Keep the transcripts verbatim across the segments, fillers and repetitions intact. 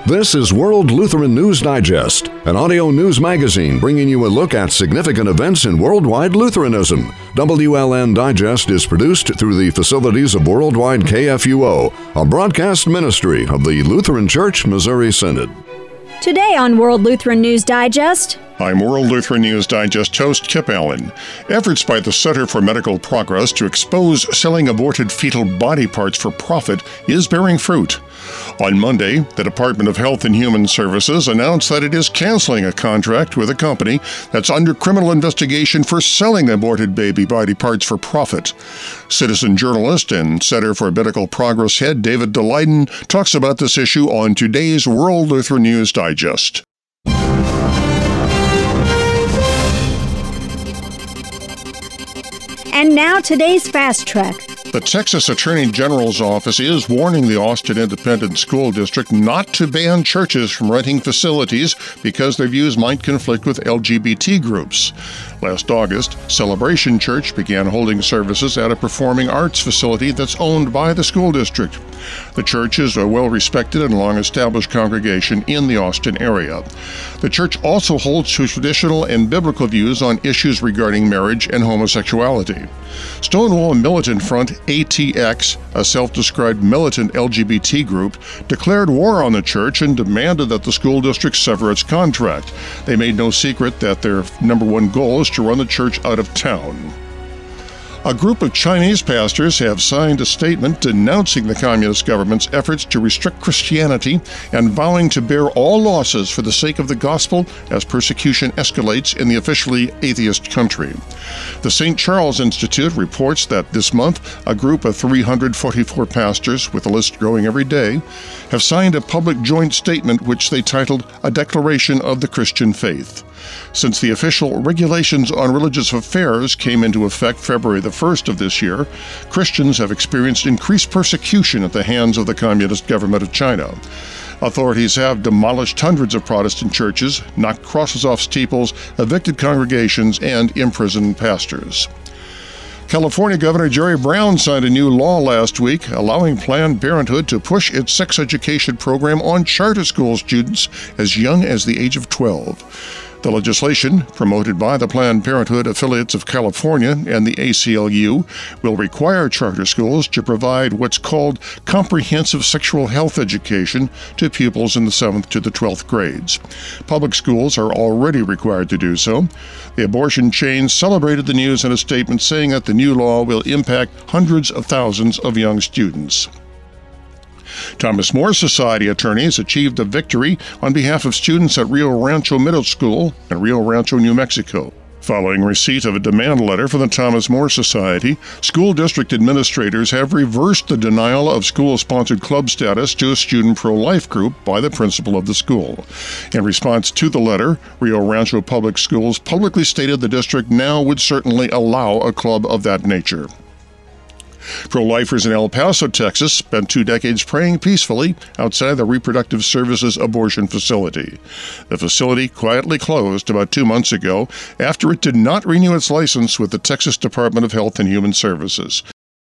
This is World Lutheran News Digest, an audio news magazine bringing you a look at significant events in worldwide Lutheranism. W L N Digest is produced through the facilities of Worldwide K F U O, a broadcast ministry of the Lutheran Church Missouri Synod. Today on World Lutheran News Digest. I'm World Lutheran News Digest host Kip Allen. Efforts by the Center for Medical Progress to expose selling aborted fetal body parts for profit is bearing fruit. On Monday, the Department of Health and Human Services announced that it is canceling a contract with a company that's under criminal investigation for selling aborted baby body parts for profit. Citizen journalist and Center for Medical Progress head David Daleiden talks about this issue on today's World Lutheran News Digest. And now today's Fast Track. The Texas Attorney General's office is warning the Austin Independent School District not to ban churches from renting facilities because their views might conflict with L G B T groups. Last August, Celebration Church began holding services at a performing arts facility that's owned by the school district. The church is a well-respected and long-established congregation in the Austin area. The church also holds to traditional and biblical views on issues regarding marriage and homosexuality. Stonewall Militant Front A T X, a self-described militant L G B T group, declared war on the church and demanded that the school district sever its contract. They made no secret that their number one goal is to run the church out of town. A group of Chinese pastors have signed a statement denouncing the communist government's efforts to restrict Christianity and vowing to bear all losses for the sake of the gospel as persecution escalates in the officially atheist country. The Saint Charles Institute reports that this month, a group of three hundred forty-four pastors, with the list growing every day, have signed a public joint statement which they titled A Declaration of the Christian Faith. Since the official regulations on religious affairs came into effect February the first of this year, Christians have experienced increased persecution at the hands of the Communist government of China. Authorities have demolished hundreds of Protestant churches, knocked crosses off steeples, evicted congregations, and imprisoned pastors. California Governor Jerry Brown signed a new law last week allowing Planned Parenthood to push its sex education program on charter school students as young as the age of twelve. The legislation, promoted by the Planned Parenthood affiliates of California and the A C L U, will require charter schools to provide what's called comprehensive sexual health education to pupils in the seventh to the twelfth grades. Public schools are already required to do so. The abortion chain celebrated the news in a statement saying that the new law will impact hundreds of thousands of young students. Thomas More Society attorneys achieved a victory on behalf of students at Rio Rancho Middle School in Rio Rancho, New Mexico. Following receipt of a demand letter from the Thomas More Society, school district administrators have reversed the denial of school-sponsored club status to a student pro-life group by the principal of the school. In response to the letter, Rio Rancho Public Schools publicly stated the district now would certainly allow a club of that nature. Pro-lifers in El Paso, Texas, spent two decades praying peacefully outside the Reproductive Services abortion facility. The facility quietly closed about two months ago after it did not renew its license with the Texas Department of Health and Human Services.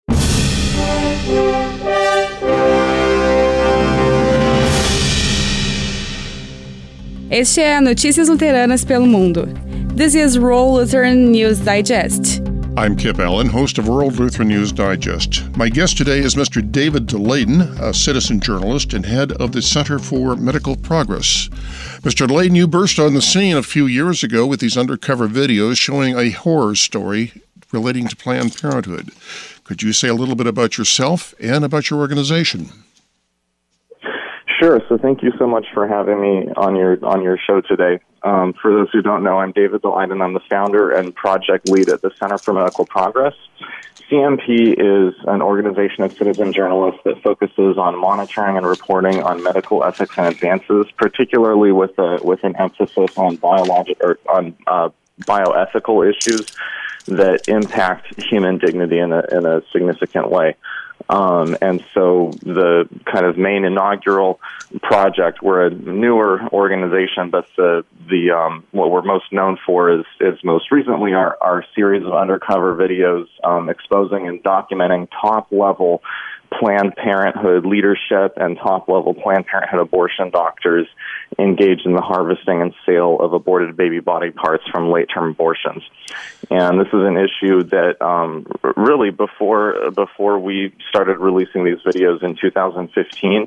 Este é Notícias Luteranas pelo Mundo. This is World Lutheran News Digest. I'm Kip Allen, host of World Lutheran News Digest. My guest today is Mister David Daleiden, a citizen journalist and head of the Center for Medical Progress. Mister Daleiden, you burst on the scene a few years ago with these undercover videos showing a horror story relating to Planned Parenthood. Could you say a little bit about yourself and about your organization? Sure. So thank you so much for having me on your on your show today. Um, for those who don't know, I'm David Daleiden. I'm the founder and project lead at the Center for Medical Progress. C M P is an organization of citizen journalists that focuses on monitoring and reporting on medical ethics and advances, particularly with a, with an emphasis on biologic or on uh, bioethical issues that impact human dignity in a in a significant way. Um, and so the kind of main inaugural project, we're a newer organization, but the the um, what we're most known for is is most recently our, our series of undercover videos um, exposing and documenting top level Planned Parenthood leadership and top-level Planned Parenthood abortion doctors engaged in the harvesting and sale of aborted baby body parts from late-term abortions. And this is an issue that um, really before before we started releasing these videos in two thousand fifteen,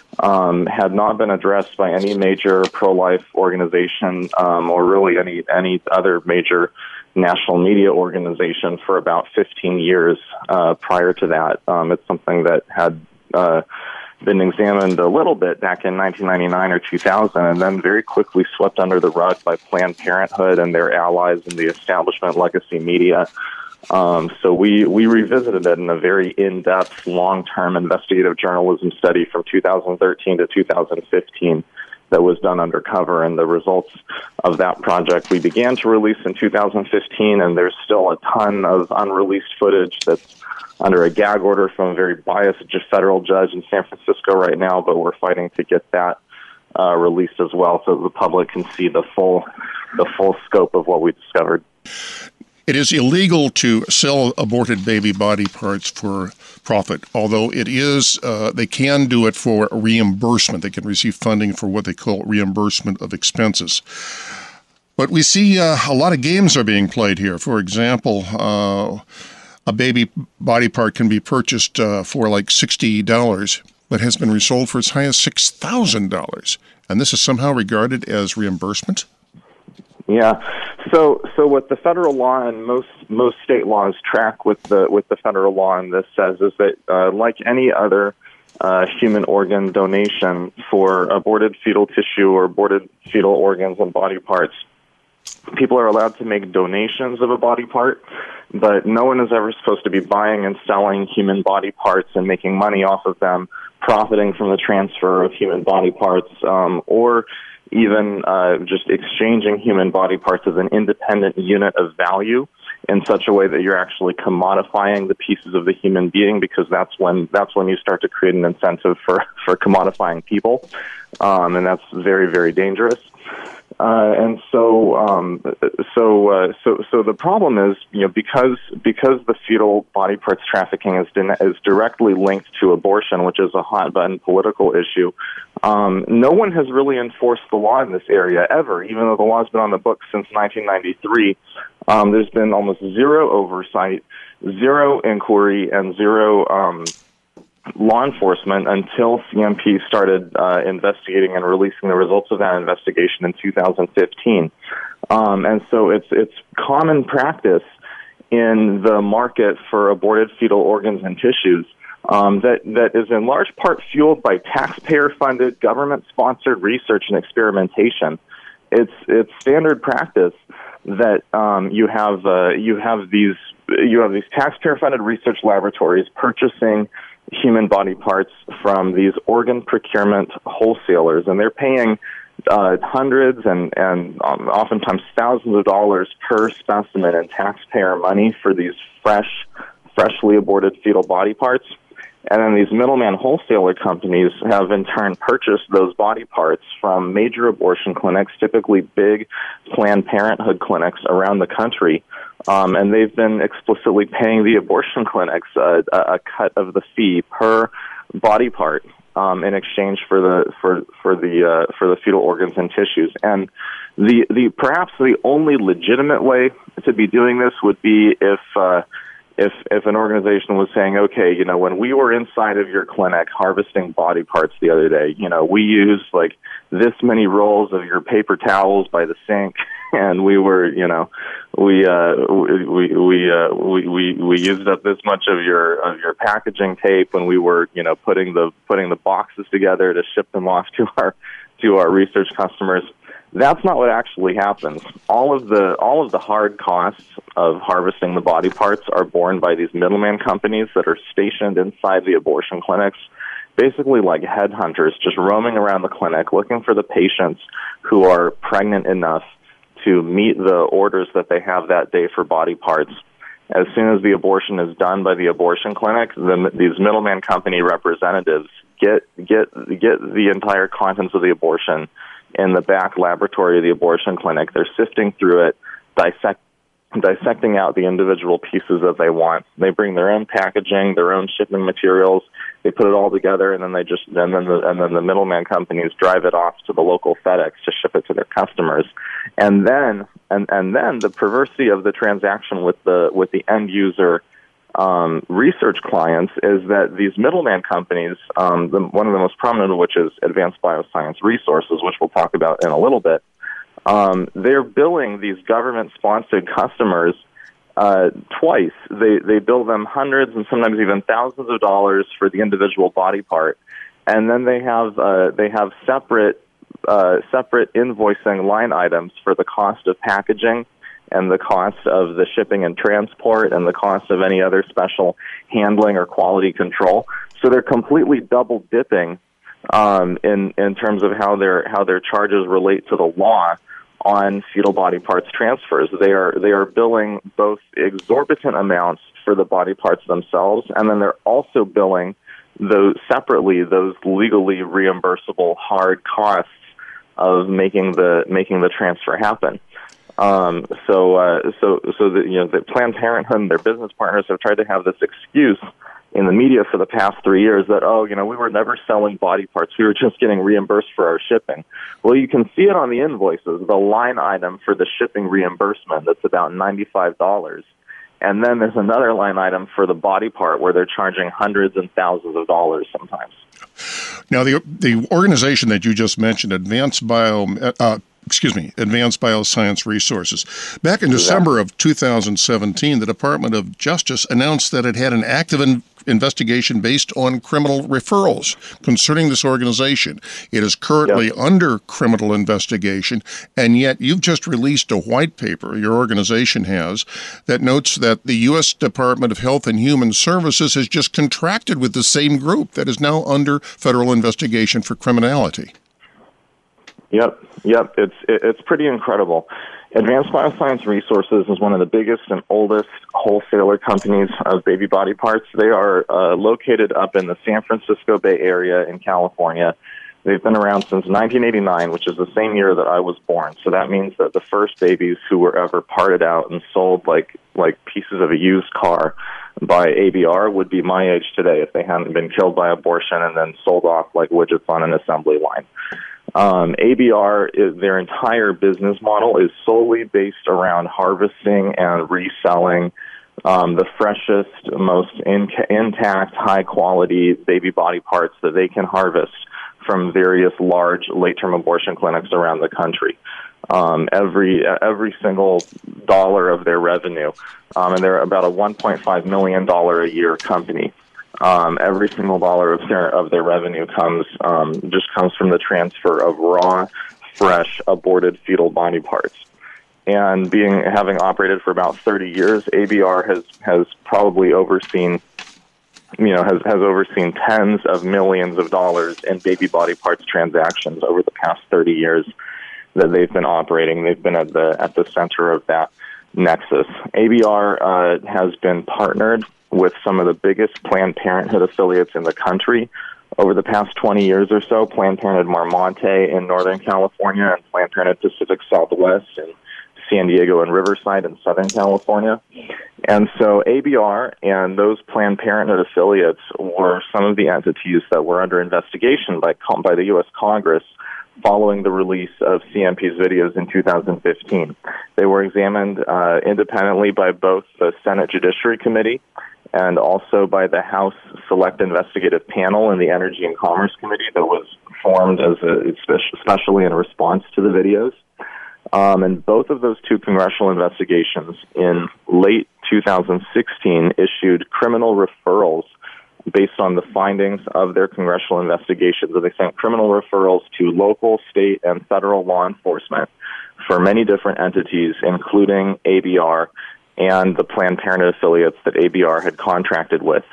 um, had not been addressed by any major pro-life organization um, or really any any other major national media organization for about fifteen years uh, prior to that. Um, it's something that had uh, been examined a little bit back in nineteen ninety-nine or two thousand, and then very quickly swept under the rug by Planned Parenthood and their allies in the establishment legacy media. Um, so we, we revisited it in a very in-depth, long-term investigative journalism study from two thousand thirteen to two thousand fifteen that was done undercover, and the results of that project we began to release in two thousand fifteen, and there's still a ton of unreleased footage that's under a gag order from a very biased federal judge in San Francisco right now, but we're fighting to get that uh, released as well so that the public can see the full the full scope of what we discovered. It is illegal to sell aborted baby body parts for profit, although it is, uh, they can do it for reimbursement. They can receive funding for what they call reimbursement of expenses. But we see uh, a lot of games are being played here. For example, uh, a baby body part can be purchased uh, for like sixty dollars, but has been resold for as high as six thousand dollars. And this is somehow regarded as reimbursement? Yeah, so so what the federal law and most most state laws track with the with the federal law in this says is that uh, like any other uh, human organ donation for aborted fetal tissue or aborted fetal organs and body parts, people are allowed to make donations of a body part, but no one is ever supposed to be buying and selling human body parts and making money off of them, profiting from the transfer of human body parts, um, or even uh, just exchanging human body parts as an independent unit of value in such a way that you're actually commodifying the pieces of the human being, because that's when that's when you start to create an incentive for, for commodifying people, um, and that's very, very dangerous. Uh, and so, um, so, uh, so, so the problem is, you know, because because the fetal body parts trafficking is din- is directly linked to abortion, which is a hot button political issue. Um, no one has really enforced the law in this area ever, even though the law's been on the books since nineteen ninety-three. Um, there's been almost zero oversight, zero inquiry, and zero um, law enforcement until C M P started uh, investigating and releasing the results of that investigation in two thousand fifteen. Um, and so it's it's common practice in the market for aborted fetal organs and tissues um, that, that is in large part fueled by taxpayer-funded, government-sponsored research and experimentation. It's it's standard practice that um, you have uh, you have these you have these taxpayer-funded research laboratories purchasing human body parts from these organ procurement wholesalers, and they're paying uh, hundreds and, and um, oftentimes thousands of dollars per specimen in taxpayer money for these fresh, freshly aborted fetal body parts. And then these middleman wholesaler companies have in turn purchased those body parts from major abortion clinics, typically big Planned Parenthood clinics around the country. Um, and they've been explicitly paying the abortion clinics uh, a, a cut of the fee per body part um, in exchange for the for for the uh, for the fetal organs and tissues. And the the perhaps the only legitimate way to be doing this would be if uh, if if an organization was saying, okay, you know, when we were inside of your clinic harvesting body parts the other day, you know, we used like this many rolls of your paper towels by the sink. And we were, you know, we uh, we we we, uh, we we we used up this much of your of your packaging tape when we were, you know, putting the putting the boxes together to ship them off to our to our research customers. That's not what actually happens. All of the all of the hard costs of harvesting the body parts are borne by these middleman companies that are stationed inside the abortion clinics, basically like headhunters, just roaming around the clinic looking for the patients who are pregnant enough to meet the orders that they have that day for body parts. As soon as the abortion is done by the abortion clinic, the, these middleman company representatives get get get the entire contents of the abortion in the back laboratory of the abortion clinic. They're sifting through it, dissect, dissecting out the individual pieces that they want. They bring their own packaging, their own shipping materials. They put it all together, and then they just and then the, and then the middleman companies drive it off to the local FedEx to ship it to their customers. And then and, and then the perversity of the transaction with the with the end user um, research clients is that these middleman companies, um, the, one of the most prominent of which is Advanced Bioscience Resources, which we'll talk about in a little bit. Um, they're billing these government-sponsored customers uh, twice. They they bill them hundreds and sometimes even thousands of dollars for the individual body part, and then they have uh, they have separate uh, separate invoicing line items for the cost of packaging and the cost of the shipping and transport and the cost of any other special handling or quality control. So they're completely double dipping um, in in terms of how their how their charges relate to the law on fetal body parts transfers. They are they are billing both exorbitant amounts for the body parts themselves, and then they're also billing those separately those legally reimbursable hard costs of making the making the transfer happen. Um, so uh, so so the, you know the Planned Parenthood and their business partners have tried to have this excuse in the media for the past three years that, oh, you know, we were never selling body parts. We were just getting reimbursed for our shipping. Well, you can see it on the invoices, the line item for the shipping reimbursement that's about ninety-five dollars. And then there's another line item for the body part where they're charging hundreds and thousands of dollars sometimes. Now, the the organization that you just mentioned, Advanced Bio, uh, excuse me, Advanced Bioscience Resources, back in December of two thousand seventeen, the Department of Justice announced that it had an active in- investigation based on criminal referrals concerning this organization. It is currently yep. under criminal investigation, and yet you've just released a white paper, your organization has, that notes that the U S Department of Health and Human Services has just contracted with the same group that is now under federal investigation for criminality. Yep, yep, it's it's pretty incredible. Advanced Bioscience Resources is one of the biggest and oldest wholesaler companies of baby body parts. They are uh, located up in the San Francisco Bay Area in California. They've been around since nineteen eighty-nine, which is the same year that I was born. So that means that the first babies who were ever parted out and sold like like pieces of a used car by A B R would be my age today if they hadn't been killed by abortion and then sold off like widgets on an assembly line. Um, A B R, is, their entire business model is solely based around harvesting and reselling um, the freshest, most in- intact, high-quality baby body parts that they can harvest from various large late-term abortion clinics around the country. Um, every every single dollar of their revenue, um, and they're about a one point five million dollars a year company. Um, every single dollar of their of their revenue comes um, just comes from the transfer of raw, fresh, aborted fetal body parts. And being having operated for about thirty years, A B R has has probably overseen, you know, has has overseen tens of millions of dollars in baby body parts transactions over the past thirty years that they've been operating. They've been at the at the center of that nexus. A B R uh, has been partnered with some of the biggest Planned Parenthood affiliates in the country over the past twenty years or so. Planned Parenthood Marmonte in Northern California and Planned Parenthood Pacific Southwest in San Diego and Riverside in Southern California. And so A B R and those Planned Parenthood affiliates were some of the entities that were under investigation by by the U S Congress following the release of C M P's videos in two thousand fifteen. They were examined uh, independently by both the Senate Judiciary Committee and also by the House Select Investigative Panel and the Energy and Commerce Committee that was formed as a, especially in response to the videos. Um, and both of those two congressional investigations in late two thousand sixteen issued criminal referrals based on the findings of their congressional investigations. They sent criminal referrals to local, state, and federal law enforcement for many different entities, including A B R and the Planned Parenthood affiliates that A B R had contracted with.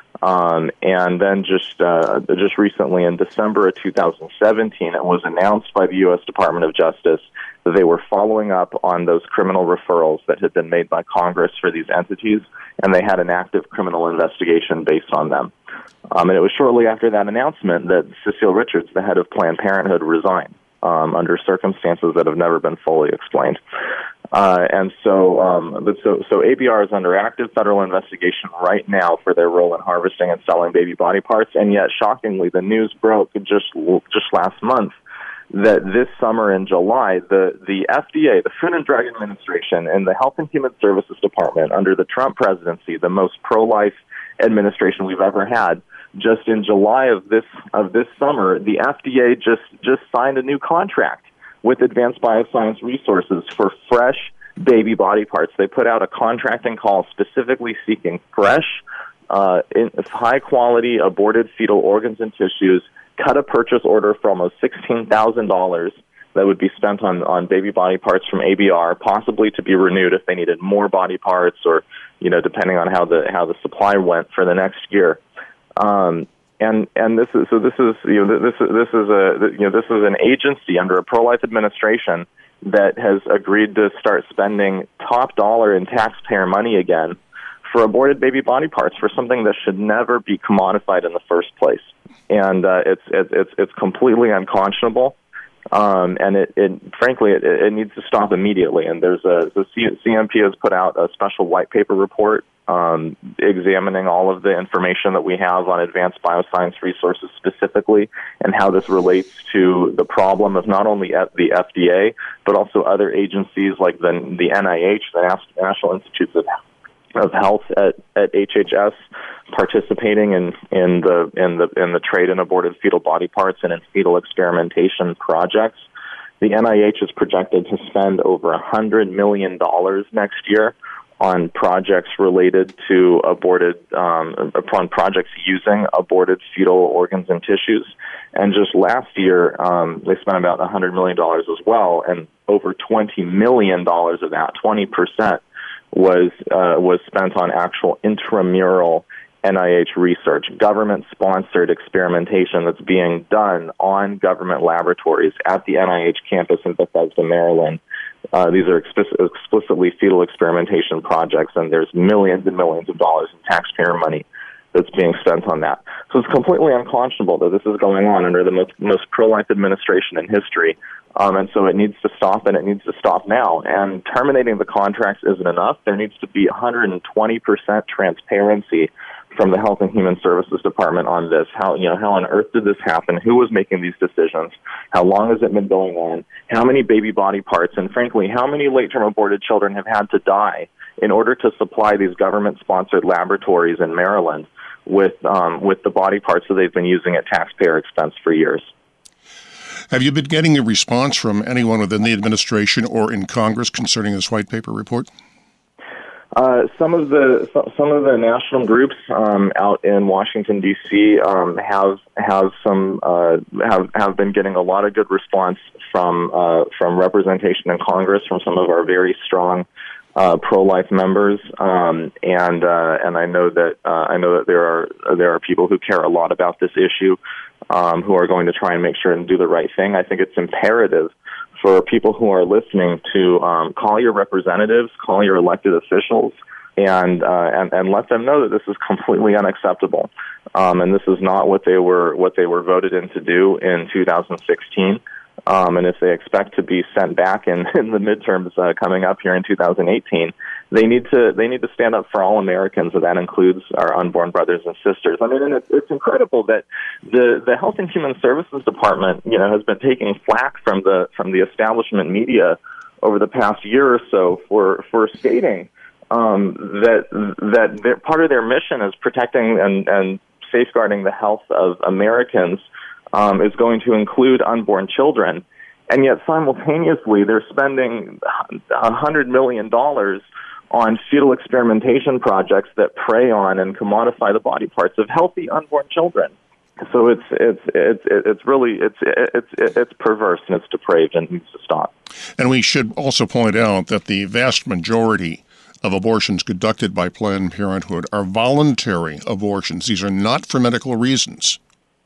Um, and then just uh, just recently, in December of two thousand seventeen, it was announced by the U S Department of Justice that they were following up on those criminal referrals that had been made by Congress for these entities, and they had an active criminal investigation based on them. Um, and it was shortly after that announcement that Cecile Richards, the head of Planned Parenthood, resigned um, under circumstances that have never been fully explained. Uh, and so, um, but so, so A B R is under active federal investigation right now for their role in harvesting and selling baby body parts. And yet, shockingly, the news broke just just last month that this summer in July, the, the F D A, the Food and Drug Administration, and the Health and Human Services Department under the Trump presidency, the most pro-life administration we've ever had, just in July of this of this summer, the F D A just, just signed a new contract with Advanced Bioscience Resources for fresh baby body parts. They put out a contracting call specifically seeking fresh, uh, in, high-quality aborted fetal organs and tissues, cut a purchase order for almost sixteen thousand dollars that would be spent on, on baby body parts from A B R, possibly to be renewed if they needed more body parts or, you know, depending on how the how the supply went for the next year. Um, and and this is so this is you know this is this is a you know this is an agency under a pro-life administration that has agreed to start spending top dollar in taxpayer money again for aborted baby body parts for something that should never be commodified in the first place. And uh, it's it's it's it's completely unconscionable, um, and it, it frankly it, it needs to stop immediately. And there's a the C M P has put out a special white paper report um, examining all of the information that we have on Advanced Bioscience Resources specifically, and how this relates to the problem of not only at the F D A but also other agencies like the the N I H, the National Institutes of of Health at, at H H S, participating in, in the in the in the trade in aborted fetal body parts and in fetal experimentation projects. The N I H is projected to spend over a hundred million dollars next year on projects related to aborted um, upon projects using aborted fetal organs and tissues. And just last year, um, they spent about a hundred million dollars as well, and over twenty million dollars of that, twenty percent. was uh, was spent on actual intramural N I H research, government-sponsored experimentation that's being done on government laboratories at the N I H campus in Bethesda, Maryland. Uh, these are explic- explicitly fetal experimentation projects, and there's millions and millions of dollars in taxpayer money that's being spent on that. So it's completely unconscionable that this is going on under the most, most pro-life administration in history. Um, and so it needs to stop, and it needs to stop now. And terminating the contracts isn't enough. There needs to be one hundred twenty percent transparency from the Health and Human Services Department on this. How, you know, how on earth did this happen? Who was making these decisions? How long has it been going on? How many baby body parts? And frankly, how many late-term aborted children have had to die in order to supply these government-sponsored laboratories in Maryland with um, with the body parts that they've been using at taxpayer expense for years? Have you been getting a response from anyone within the administration or in Congress concerning this white paper report? Uh, some of the some of the national groups um, out in Washington D C um, have have some uh, have have been getting a lot of good response from uh, from representation in Congress from some of our very strong uh, pro-life members, um, and uh, and I know that uh, I know that there are there are people who care a lot about this issue, um, who are going to try and make sure and do the right thing. I think it's imperative for people who are listening to um, call your representatives, call your elected officials, and uh, and and let them know that this is completely unacceptable, um, and this is not what they were what they were voted in to do in two thousand sixteen. Um, and if they expect to be sent back in, in the midterms uh, coming up here in two thousand eighteen, they need to they need to stand up for all Americans, and that includes our unborn brothers and sisters. I mean, and it's, it's incredible that the the Health and Human Services Department, you know, has been taking flack from the from the establishment media over the past year or so for for stating um, that that part of their mission is protecting and, and safeguarding the health of Americans. Um, is going to include unborn children, and yet simultaneously they're spending one hundred million dollars on fetal experimentation projects that prey on and commodify the body parts of healthy unborn children. So it's it's it's it's really it's it's it's perverse and it's depraved and needs to stop. And we should also point out that the vast majority of abortions conducted by Planned Parenthood are voluntary abortions. These are not for medical reasons.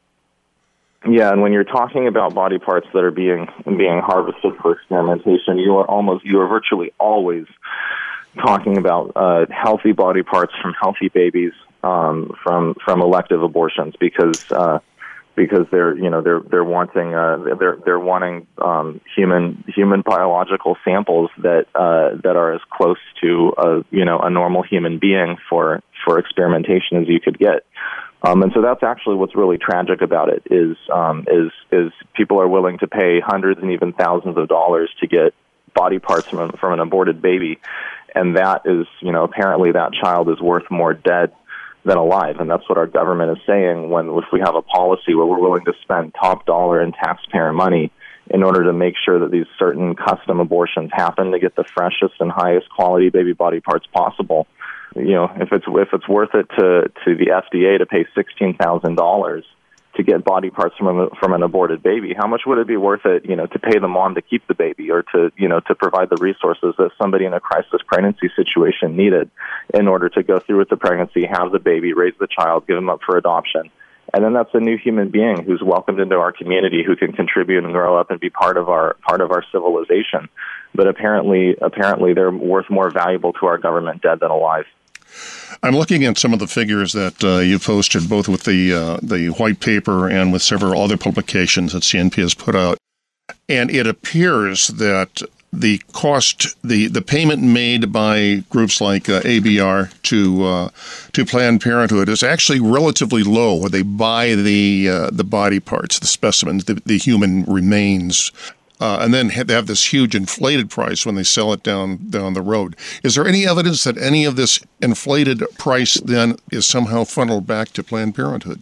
Yeah, and when you're talking about body parts that are being being harvested for experimentation, you are almost you are virtually always talking about uh, healthy body parts from healthy babies um, from from elective abortions, because uh, because they're you know they're they're wanting uh, they're they're wanting um, human human biological samples that uh, that are as close to a you know a normal human being for for experimentation as you could get. Um, and so that's actually what's really tragic about it is um, is is people are willing to pay hundreds and even thousands of dollars to get body parts from a, from an aborted baby, and that is you know apparently that child is worth more dead than alive, and that's what our government is saying when if we have a policy where we're willing to spend top dollar in taxpayer money in order to make sure that these certain custom abortions happen to get the freshest and highest quality baby body parts possible. You know, if it's if it's worth it to, to the F D A to pay sixteen thousand dollars to get body parts from a, from an aborted baby, how much would it be worth it, you know, to pay the mom to keep the baby or to, you know, to provide the resources that somebody in a crisis pregnancy situation needed in order to go through with the pregnancy, have the baby, raise the child, give them up for adoption. And then that's a new human being who's welcomed into our community, who can contribute and grow up and be part of our part of our civilization. But apparently, apparently, they're worth more valuable to our government dead than alive. I'm looking at some of the figures that uh, you posted, both with the uh, the white paper and with several other publications that C N P has put out, and it appears that the cost, the, the payment made by groups like uh, A B R to uh, to Planned Parenthood is actually relatively low, where they buy the uh, the body parts, the specimens, the, the human remains. Uh, and then they have this huge inflated price when they sell it down down the road. Is there any evidence that any of this inflated price then is somehow funneled back to Planned Parenthood?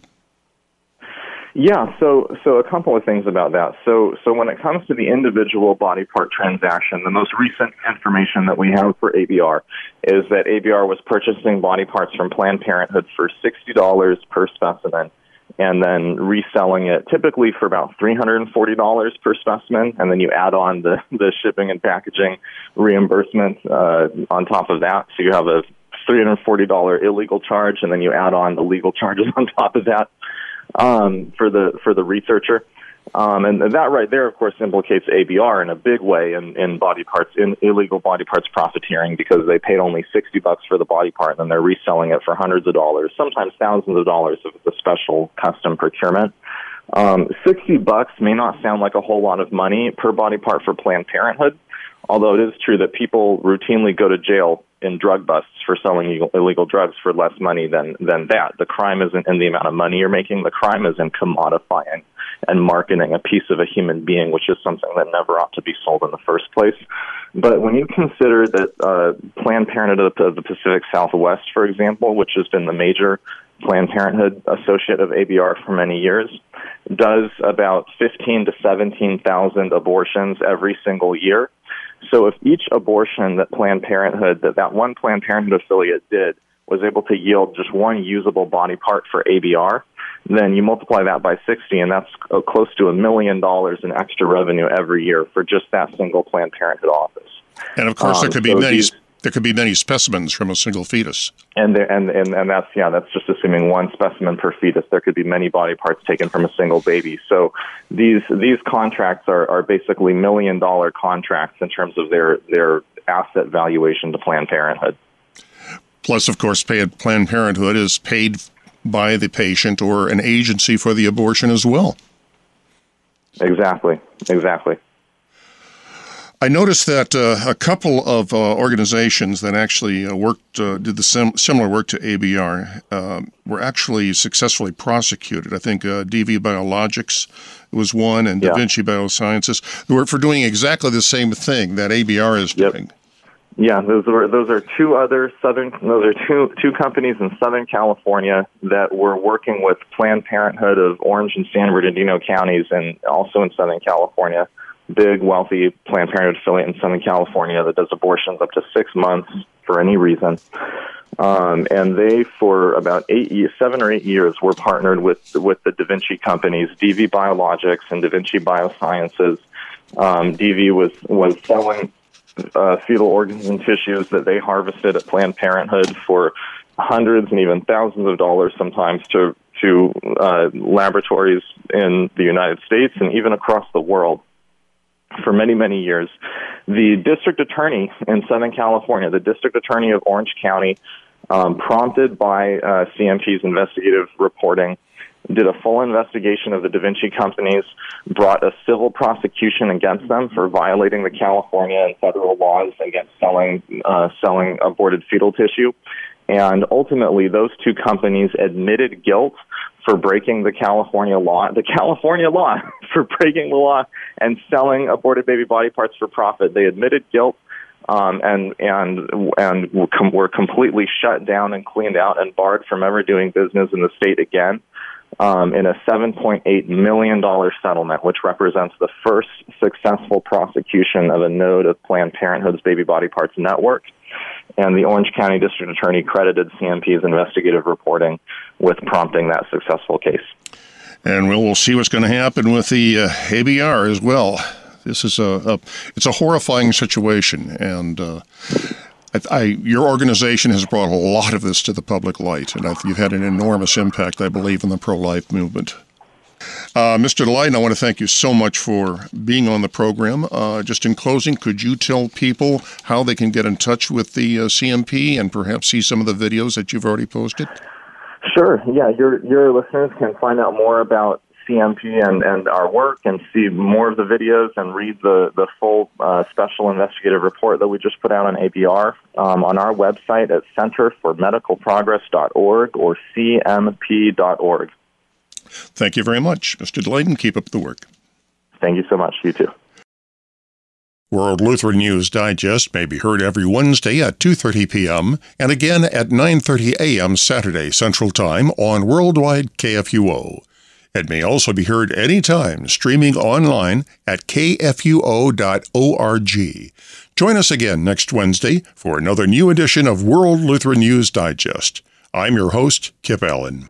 Yeah, so so a couple of things about that. So so when it comes to the individual body part transaction, the most recent information that we have for A B R is that A B R was purchasing body parts from Planned Parenthood for sixty dollars per specimen, and then reselling it typically for about three hundred forty dollars per specimen, and then you add on the, the shipping and packaging reimbursement uh, on top of that. So you have a three hundred forty dollars illegal charge, and then you add on the legal charges on top of that um, for the for the researcher. Um, and that right there, of course, implicates A B R in a big way in, in body parts, in illegal body parts profiteering, because they paid only sixty bucks for the body part, and then they're reselling it for hundreds of dollars, sometimes thousands of dollars if it's a special custom procurement. Um, sixty bucks may not sound like a whole lot of money per body part for Planned Parenthood, although it is true that people routinely go to jail in drug busts for selling illegal, illegal drugs for less money than, than that. The crime isn't in the amount of money you're making. The crime is in commodifying and marketing a piece of a human being, which is something that never ought to be sold in the first place. But when you consider that uh, Planned Parenthood of the Pacific Southwest, for example, which has been the major Planned Parenthood associate of A B R for many years, does about fifteen to seventeen thousand abortions every single year. So if each abortion that Planned Parenthood, that that one Planned Parenthood affiliate did, was able to yield just one usable body part for A B R, then you multiply that by sixty, and that's uh, close to a million dollars in extra revenue every year for just that single Planned Parenthood office. And of course, um, there could be so many. these, There could be many specimens from a single fetus. And, there, and and and that's yeah, that's just assuming one specimen per fetus. There could be many body parts taken from a single baby. So these these contracts are, are basically million dollar contracts in terms of their their asset valuation to Planned Parenthood. Plus, of course, paid, Planned Parenthood is paid by the patient or an agency for the abortion as well. Exactly. Exactly. I noticed that uh, a couple of uh, organizations that actually uh, worked, uh, did the sim- similar work to A B R, uh, were actually successfully prosecuted. I think uh, D V Biologics was one, and yeah. Da Vinci Biosciences, who were for doing exactly the same thing that A B R is yep. doing. Yeah, those are those are two other southern those are two two companies in Southern California that were working with Planned Parenthood of Orange and San Bernardino counties, and also in Southern California. Big, wealthy Planned Parenthood affiliate in Southern California that does abortions up to six months for any reason. Um, and they, for about eight years, seven or eight years, were partnered with with the Da Vinci companies, D V Biologics and Da Vinci Biosciences. Um, D V was was selling uh, fetal organs and tissues that they harvested at Planned Parenthood for hundreds and even thousands of dollars sometimes to to uh, laboratories in the United States and even across the world. For many, many years, the district attorney in Southern California, the district attorney of Orange County, um, prompted by uh, C M P's investigative reporting, did a full investigation of the Da Vinci companies, brought a civil prosecution against them for violating the California and federal laws against selling uh, selling aborted fetal tissue. And ultimately, those two companies admitted guilt for breaking the California law, the California law for breaking the law and selling aborted baby body parts for profit. They admitted guilt. Um, and and and were completely shut down and cleaned out and barred from ever doing business in the state again um, in a seven point eight million dollars settlement, which represents the first successful prosecution of a node of Planned Parenthood's baby body parts network. And the Orange County District Attorney credited C M P's investigative reporting with prompting that successful case. And we'll, we'll see what's going to happen with the uh, A B R as well. This is a, a it's a horrifying situation, and uh, I, I, your organization has brought a lot of this to the public light, and I, you've had an enormous impact, I believe, in the pro-life movement. Uh, Mister Delighten, I want to thank you so much for being on the program. Uh, just in closing, could you tell people how they can get in touch with the uh, C M P and perhaps see some of the videos that you've already posted? Sure. Yeah, your your listeners can find out more about C M P and, and our work and see more of the videos and read the, the full uh, special investigative report that we just put out on A B R um, on our website at center for medical progress dot org or c m p dot org. Thank you very much, Mister Delighten. Keep up the work. Thank you so much. You too. World Lutheran News Digest may be heard every Wednesday at two thirty p.m. and again at nine thirty a.m. Saturday Central Time on Worldwide K F U O. It may also be heard anytime streaming online at k f u o dot org. Join us again next Wednesday for another new edition of World Lutheran News Digest. I'm your host, Kip Allen.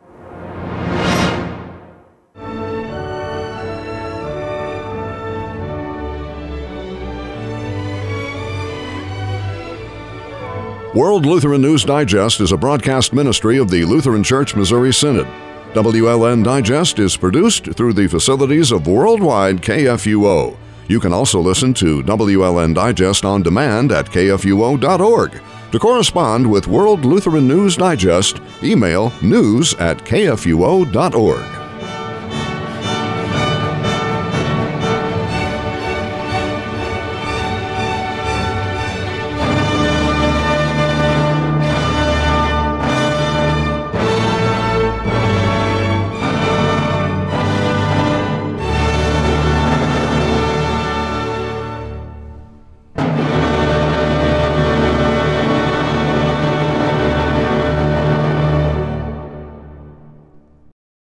World Lutheran News Digest is a broadcast ministry of the Lutheran Church Missouri Synod. W L N Digest is produced through the facilities of Worldwide K F U O. You can also listen to W L N Digest on demand at k f u o dot org. To correspond with World Lutheran News Digest, email news at k f u o dot org.